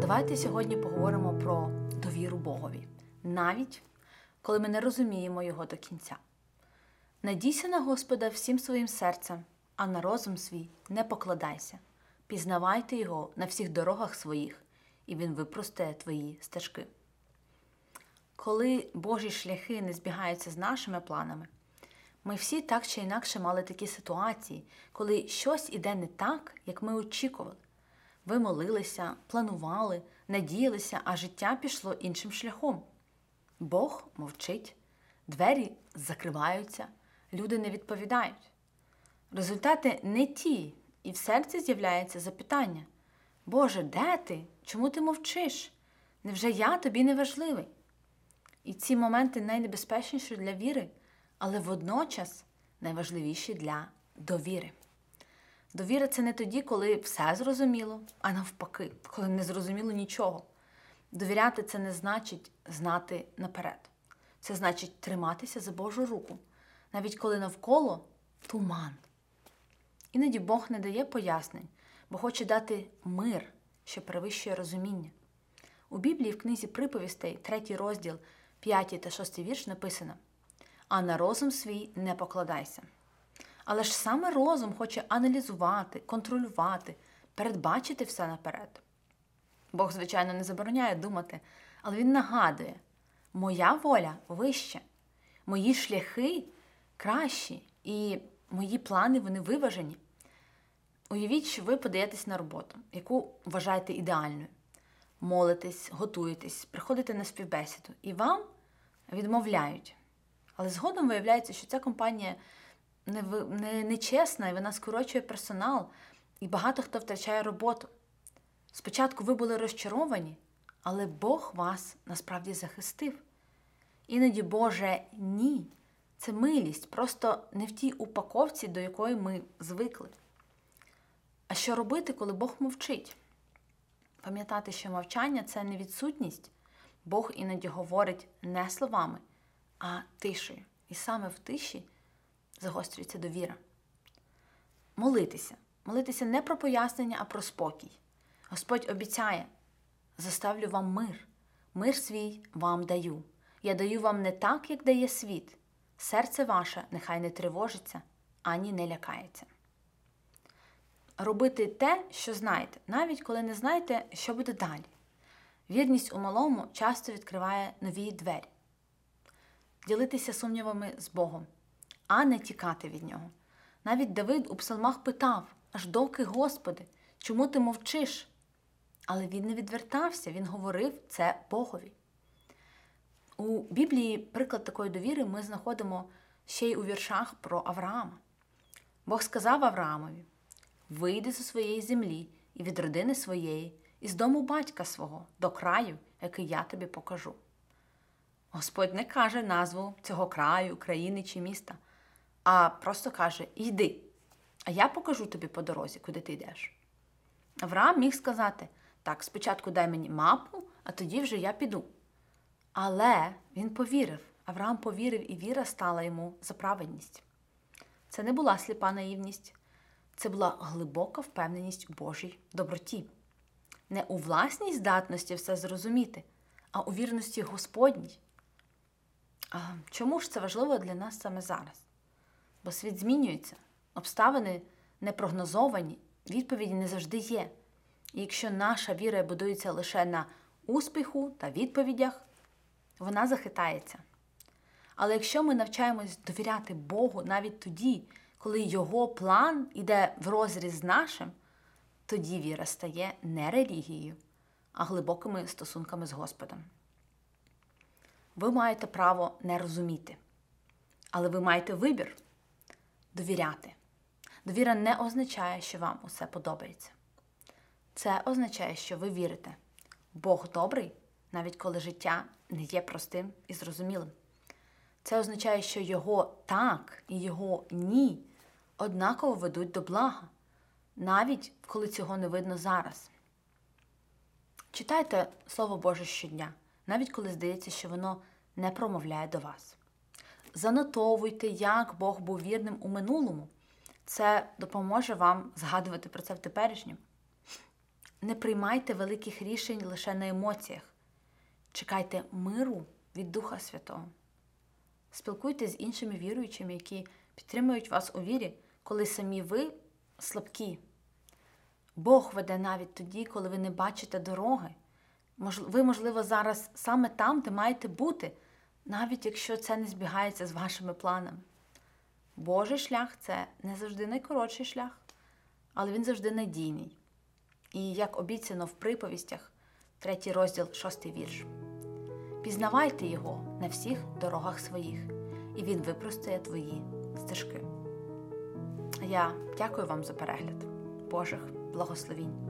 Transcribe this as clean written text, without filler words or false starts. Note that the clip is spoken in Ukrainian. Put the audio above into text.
Давайте сьогодні поговоримо про довіру Богові, навіть коли ми не розуміємо Його до кінця. Надійся на Господа всім своїм серцем, а на розум свій не покладайся. Пізнавайте Його на всіх дорогах своїх, і Він випростає твої стежки. Коли Божі шляхи не збігаються з нашими планами, ми всі так чи інакше мали такі ситуації, коли щось іде не так, як ми очікували. Ви молилися, планували, надіялися, а життя пішло іншим шляхом. Бог мовчить, двері закриваються, люди не відповідають. Результати не ті, і в серці з'являється запитання: «Боже, де ти? Чому ти мовчиш? Невже я тобі не важливий?» І ці моменти найнебезпечніші для віри, але водночас найважливіші для довіри. Довіра – це не тоді, коли все зрозуміло, а навпаки, коли не зрозуміло нічого. Довіряти – це не значить знати наперед. Це значить триматися за Божу руку, навіть коли навколо туман. Іноді Бог не дає пояснень, бо хоче дати мир, що перевищує розуміння. У Біблії в книзі Приповістей, 3 розділ, 5 та 6 вірш написано: «А на розум свій не покладайся». Але ж саме розум хоче аналізувати, контролювати, передбачити все наперед. Бог, звичайно, не забороняє думати, але Він нагадує: моя воля вища, мої шляхи кращі і мої плани, вони виважені. Уявіть, що ви подаєтесь на роботу, яку вважаєте ідеальною. Молитесь, готуєтесь, приходите на співбесіду і вам відмовляють. Але згодом виявляється, що ця компанія нечесна, і вона скорочує персонал, і багато хто втрачає роботу. Спочатку ви були розчаровані, але Бог вас насправді захистив. Іноді Боже «ні» – це милість, просто не в тій упаковці, до якої ми звикли. А що робити, коли Бог мовчить? Пам'ятати, що мовчання – це не відсутність. Бог іноді говорить не словами, а тишею. І саме в тиші загострюється довіра. Молитися. Молитися не про пояснення, а про спокій. Господь обіцяє: «Заставлю вам мир. Мир свій вам даю. Я даю вам не так, як дає світ. Серце ваше нехай не тривожиться, ані не лякається». Робити те, що знаєте, навіть коли не знаєте, що буде далі. Вірність у малому часто відкриває нові двері. Ділитися сумнівами з Богом, а не тікати від Нього. Навіть Давид у псалмах питав: «Аж доки, Господи, чому ти мовчиш?» Але він не відвертався, він говорив це Богові. У Біблії приклад такої довіри ми знаходимо ще й у віршах про Авраама. Бог сказав Авраамові: «Вийди зі своєї землі і від родини своєї, і з дому батька свого, до краю, який я тобі покажу». Господь не каже назву цього краю, країни чи міста, а просто каже: «Йди, а я покажу тобі по дорозі, куди ти йдеш». Авраам міг сказати: «Так, спочатку дай мені мапу, а тоді вже я піду». Але він повірив. Авраам повірив, і віра стала йому за праведність. Це не була сліпа наївність. Це була глибока впевненість у Божій доброті. Не у власній здатності все зрозуміти, а у вірності Господній. Чому ж це важливо для нас саме зараз? Бо світ змінюється, обставини непрогнозовані, відповіді не завжди є. І якщо наша віра будується лише на успіху та відповідях, вона захитається. Але якщо ми навчаємось довіряти Богу навіть тоді, коли Його план іде врозріз з нашим, тоді віра стає не релігією, а глибокими стосунками з Господом. Ви маєте право не розуміти, але ви маєте вибір – довіряти. Довіра не означає, що вам усе подобається. Це означає, що ви вірите. Бог добрий, навіть коли життя не є простим і зрозумілим. Це означає, що Його «так» і Його «ні» однаково ведуть до блага, навіть коли цього не видно зараз. Читайте Слово Боже щодня, навіть коли здається, що воно не промовляє до вас. Занотовуйте, як Бог був вірним у минулому. Це допоможе вам згадувати про це в теперішньому. Не приймайте великих рішень лише на емоціях. Чекайте миру від Духа Святого. Спілкуйтесь з іншими віруючими, які підтримують вас у вірі, коли самі ви слабкі. Бог веде навіть тоді, коли ви не бачите дороги. Ви, можливо, зараз саме там, де маєте бути, навіть якщо це не збігається з вашими планами. Божий шлях – це не завжди найкоротший шлях, але він завжди надійний. І як обіцяно в приповістях, 3 розділ, 6 вірш. Пізнавайте його на всіх дорогах своїх, і він випростає твої стежки. Я дякую вам за перегляд. Божих благословінь.